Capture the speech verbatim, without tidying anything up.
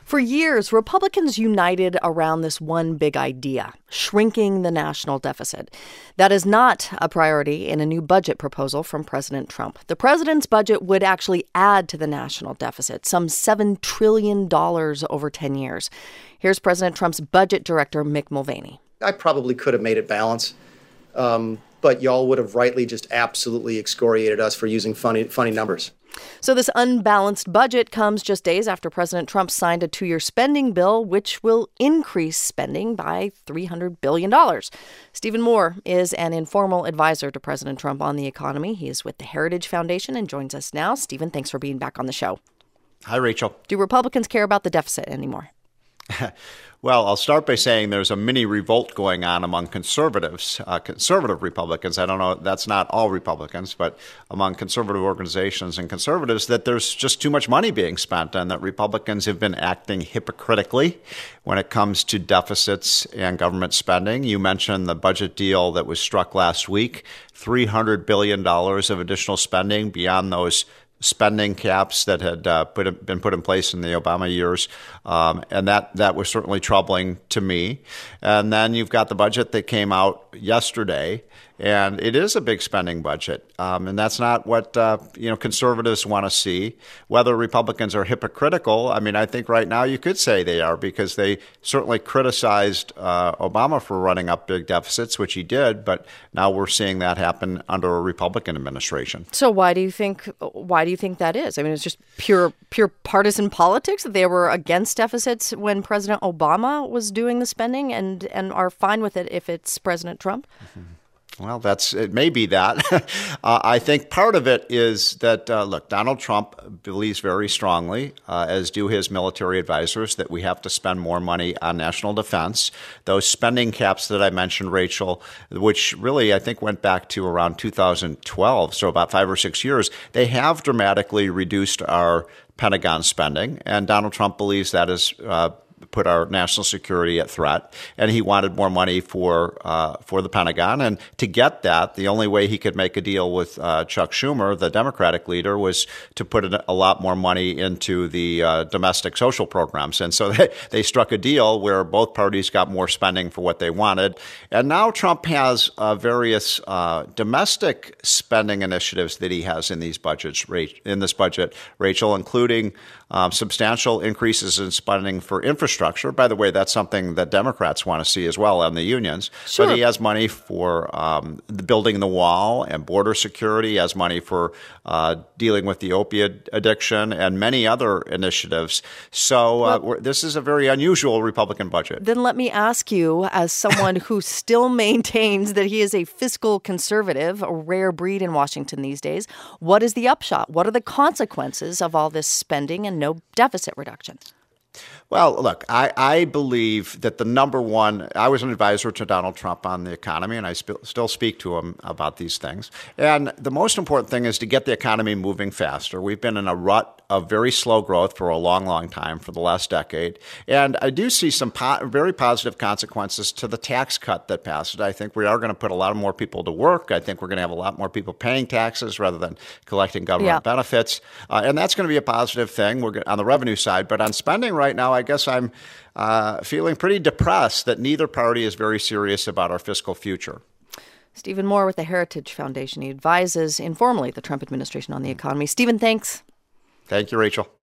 For years, Republicans united around this one big idea, shrinking the national deficit. That is not a priority in a new budget proposal from President Trump. The president's budget would actually add to the national deficit, some seven trillion dollars over ten years. Here's President Trump's budget director, Mick Mulvaney. I probably could have made it balance, um, but y'all would have rightly just absolutely excoriated us for using funny, funny numbers. So this unbalanced budget comes just days after President Trump signed a two-year spending bill, which will increase spending by three hundred billion dollars. Stephen Moore is an informal advisor to President Trump on the economy. He is with the Heritage Foundation and joins us now. Stephen, thanks for being back on the show. Hi, Rachel. Do Republicans care about the deficit anymore? Well, I'll start by saying there's a mini revolt going on among conservatives, uh, conservative Republicans. I don't know, that's not all Republicans, but among conservative organizations and conservatives, that there's just too much money being spent and that Republicans have been acting hypocritically when it comes to deficits and government spending. You mentioned the budget deal that was struck last week, three hundred billion dollars of additional spending beyond those spending caps that had uh, put, been put in place in the Obama years. Um, and that, that was certainly troubling to me. And then you've got the budget that came out yesterday, and it is a big spending budget. Um, and that's not what, uh, you know, conservatives want to see. Whether Republicans are hypocritical, I mean, I think right now you could say they are, because they certainly criticized uh, Obama for running up big deficits, which he did. But now we're seeing that happen under a Republican administration. So why do you think, why do you think that is? I mean, it's just pure, pure partisan politics that they were against deficits when President Obama was doing the spending and, and are fine with it if it's President Trump? Mm-hmm. Well, that's it may be that. uh, I think part of it is that, uh, look, Donald Trump believes very strongly, uh, as do his military advisors, that we have to spend more money on national defense. Those spending caps that I mentioned, Rachel, which really I think went back to around two thousand twelve, so about five or six years, they have dramatically reduced our Pentagon spending. And Donald Trump believes that is uh, put our national security at threat, and he wanted more money for uh, for the Pentagon. And to get that, the only way he could make a deal with uh, Chuck Schumer, the Democratic leader, was to put a lot more money into the uh, domestic social programs. And so they, they struck a deal where both parties got more spending for what they wanted. And now Trump has uh, various uh, domestic spending initiatives that he has in these budgets, in this budget, Rachel, including um, substantial increases in spending for infrastructure. Infrastructure. By the way, that's something that Democrats want to see as well, and the unions. Sure. But he has money for um, the building the wall and border security. He has money for uh, dealing with the opiate addiction and many other initiatives. So uh, well, this is a very unusual Republican budget. Then let me ask you, as someone who still maintains that he is a fiscal conservative, a rare breed in Washington these days, what is the upshot? What are the consequences of all this spending and no deficit reduction? Well, look, I, I believe that the number one, I was an advisor to Donald Trump on the economy, and I sp- still speak to him about these things. And the most important thing is to get the economy moving faster. We've been in a rut of very slow growth for a long, long time, for the last decade. And I do see some po- very positive consequences to the tax cut that passed. I think we are going to put a lot more people to work. I think we're going to have a lot more people paying taxes rather than collecting government yeah. benefits. Uh, and that's going to be a positive thing we're on the revenue side. But on spending right now, I guess I'm uh, feeling pretty depressed that neither party is very serious about our fiscal future. Stephen Moore with the Heritage Foundation. He advises informally the Trump administration on the economy. Stephen, thanks. Thank you, Rachel.